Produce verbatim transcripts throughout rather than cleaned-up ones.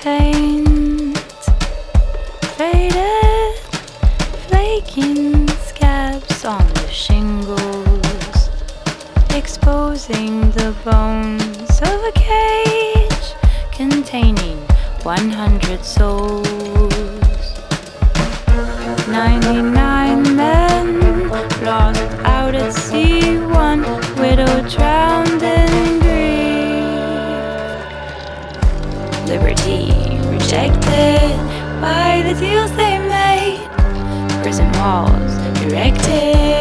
paint, faded, flaking scabs on the shingles, exposing the bones of a cage containing one hundred souls. ninety-nine men lost out at sea, one widow drowned in grief. Liberty rejected by the deals they made, prison walls erected.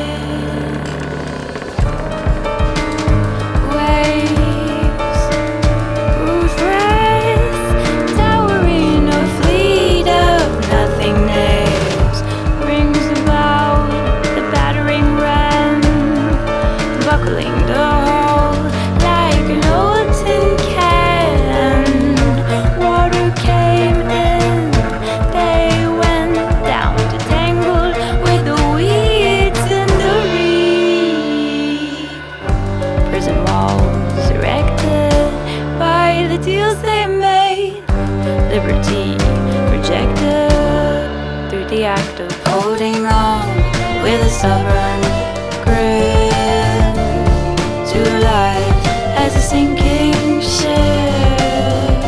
Waves, ruthless, towering a fleet of nothingness, rings about the battering ram, buckling the hull like an old tin can. Water came in, they went down to tangle with the weeds in the reef. Prison walls erected by the deals they made, liberty rejected through the act of holding on with a stubborn grip to life as a sinking ship,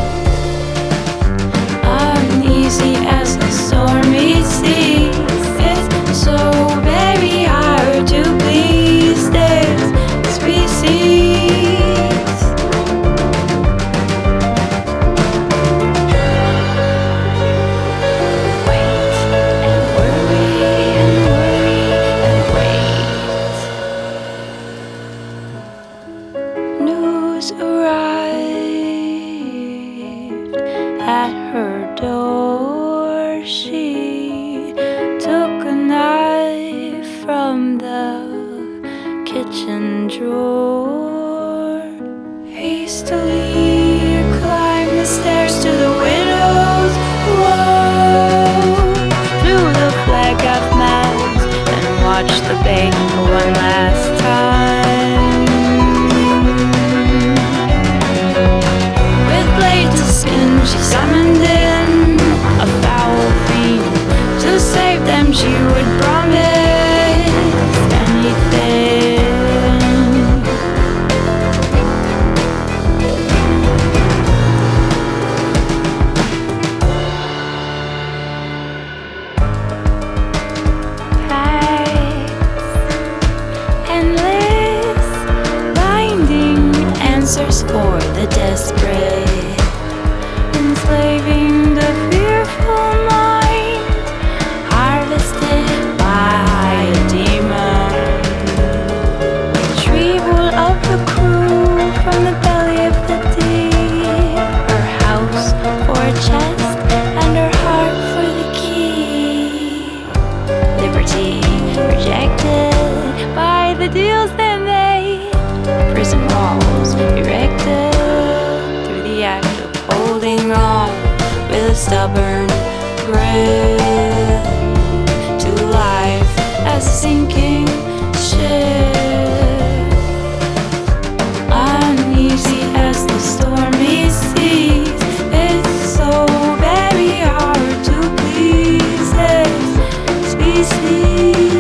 uneasy as the stormy seas. It's so very hard to please this species. Wait and worry and worry and wait. News arrived at her door. She took a knife from the kitchen drawer, hastily climbed the stairs to the widow's wall, threw the flag of mass and watched the bait for one last time. With blade to skin, she summoned in a foul fiend. To save them, she would promise anything. Endless, binding answers for the desperate, enslaving the fearful mind, harvested by a demon. Retrieval of the crew from the belly of the deep, her house for a chest and her heart for the key. Liberty rejected by the deals they made, prison walls erected through the act of holding on with a stubborn grip to life as a sinking ship, uneasy as the stormy seas. It's so very hard to please this species.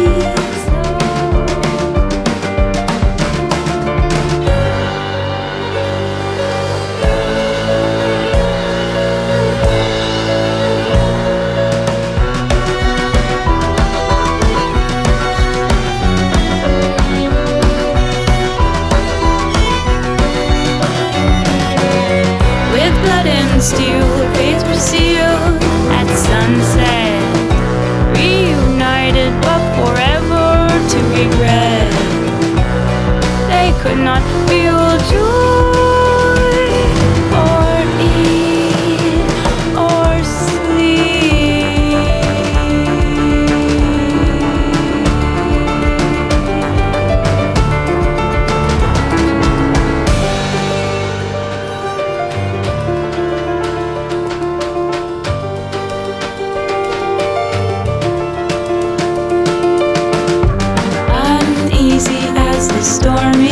Steel fates were sealed at sunset, reunited but forever to regret. They could not feel joy or eat or sleep.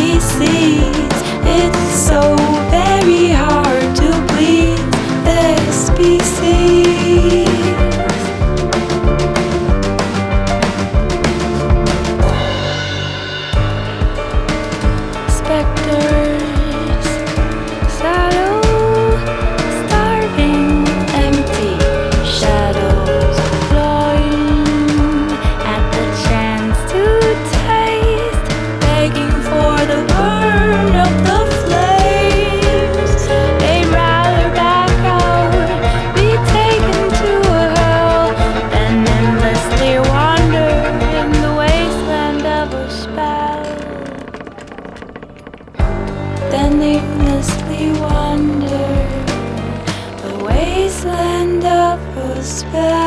seas. It's so very hard to please this that